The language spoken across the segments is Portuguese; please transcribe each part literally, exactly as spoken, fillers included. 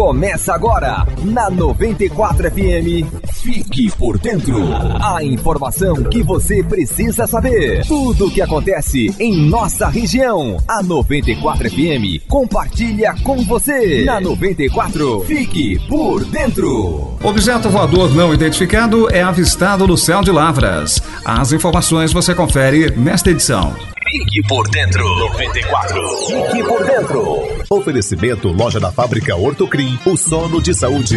Começa agora, na noventa e quatro F M. Fique por dentro. A informação que você precisa saber. Tudo o que acontece em nossa região. A noventa e quatro F M compartilha com você. Na noventa e quatro, fique por dentro. Objeto voador não identificado é avistado no céu de Lavras. As informações você confere nesta edição. Fique por dentro. noventa e quatro. Fique por dentro. Oferecimento Loja da Fábrica Ortocrim, o sono de saúde.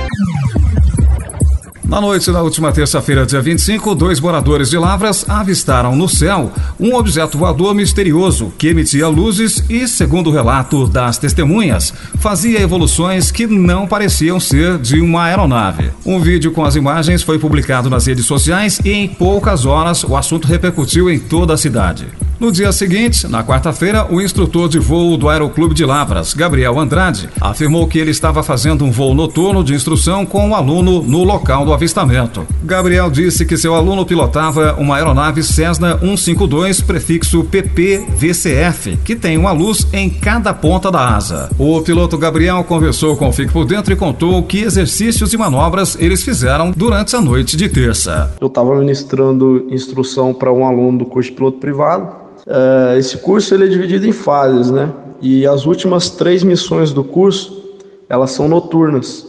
Na noite da última terça-feira, dia vinte e cinco, dois moradores de Lavras avistaram no céu um objeto voador misterioso que emitia luzes e, segundo o relato das testemunhas, fazia evoluções que não pareciam ser de uma aeronave. Um vídeo com as imagens foi publicado nas redes sociais e em poucas horas o assunto repercutiu em toda a cidade. No dia seguinte, na quarta-feira, o instrutor de voo do Aeroclube de Lavras, Gabriel Andrade, afirmou que ele estava fazendo um voo noturno de instrução com um aluno no local do avistamento. Gabriel disse que seu aluno pilotava uma aeronave Cessna cento e cinquenta e dois, prefixo P P V C F, que tem uma luz em cada ponta da asa. O piloto Gabriel conversou com o Fique por Dentro e contou que exercícios e manobras eles fizeram durante a noite de terça. Eu estava ministrando instrução para um aluno do curso de piloto privado. Uh, esse curso ele é dividido em fases, né? E as últimas três missões do curso, elas são noturnas.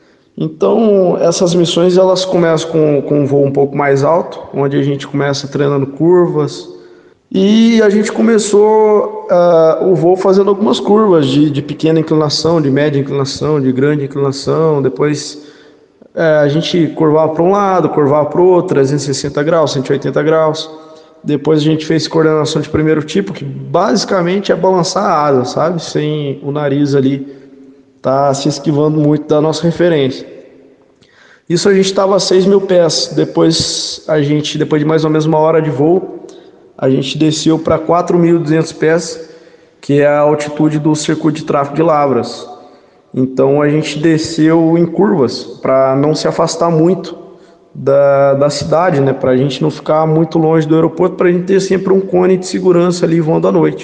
Então, essas missões elas começam com, com um voo um pouco mais alto, onde a gente começa treinando curvas. E a gente começou uh, o voo fazendo algumas curvas de, de pequena inclinação, de média inclinação, de grande inclinação. Depois uh, a gente curvava para um lado, curvava para o outro, trezentos e sessenta graus, cento e oitenta graus. Depois a gente fez coordenação de primeiro tipo, que basicamente é balançar a asa, sabe? Sem o nariz ali tá se esquivando muito da nossa referência. Isso a gente estava a seis mil pés. Depois, a gente, depois de mais ou menos uma hora de voo, a gente desceu para quatro mil e duzentos pés, que é a altitude do circuito de tráfego de Lavras. Então a gente desceu em curvas, para não se afastar muito Da, da cidade, né, para a gente não ficar muito longe do aeroporto, para a gente ter sempre um cone de segurança ali voando à noite.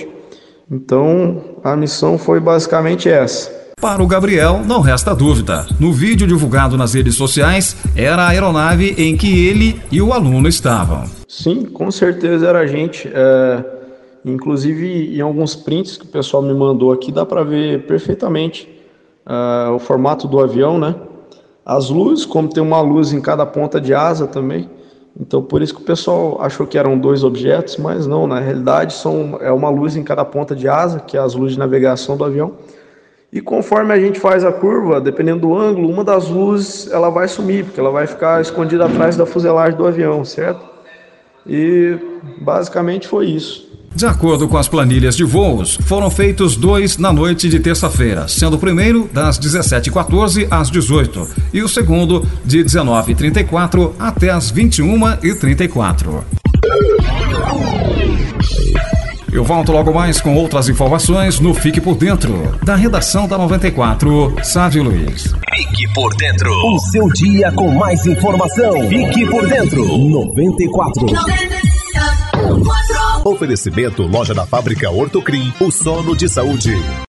Então a missão foi basicamente essa. Para o Gabriel, não resta dúvida. No vídeo divulgado nas redes sociais, era a aeronave em que ele e o aluno estavam. Sim, com certeza era a gente. É, inclusive, em alguns prints que o pessoal me mandou aqui, dá para ver perfeitamente é, o formato do avião, né? As luzes, como tem uma luz em cada ponta de asa também, então por isso que o pessoal achou que eram dois objetos, mas não, na realidade são, é uma luz em cada ponta de asa, que é as luzes de navegação do avião. E conforme a gente faz a curva, dependendo do ângulo, uma das luzes ela vai sumir, porque ela vai ficar escondida atrás da fuselagem do avião, certo? E basicamente foi isso. De acordo com as planilhas de voos, foram feitos dois na noite de terça-feira, sendo o primeiro das dezessete e quatorze às dezoito e o segundo de dezenove e trinta e quatro até as vinte e uma e trinta e quatro. Eu volto logo mais com outras informações no Fique por Dentro, da redação da noventa e quatro, Sávio Luiz. Fique por Dentro, o seu dia com mais informação. Fique por Dentro, noventa e quatro. Oferecimento Loja da Fábrica Ortocrim, o sono de saúde.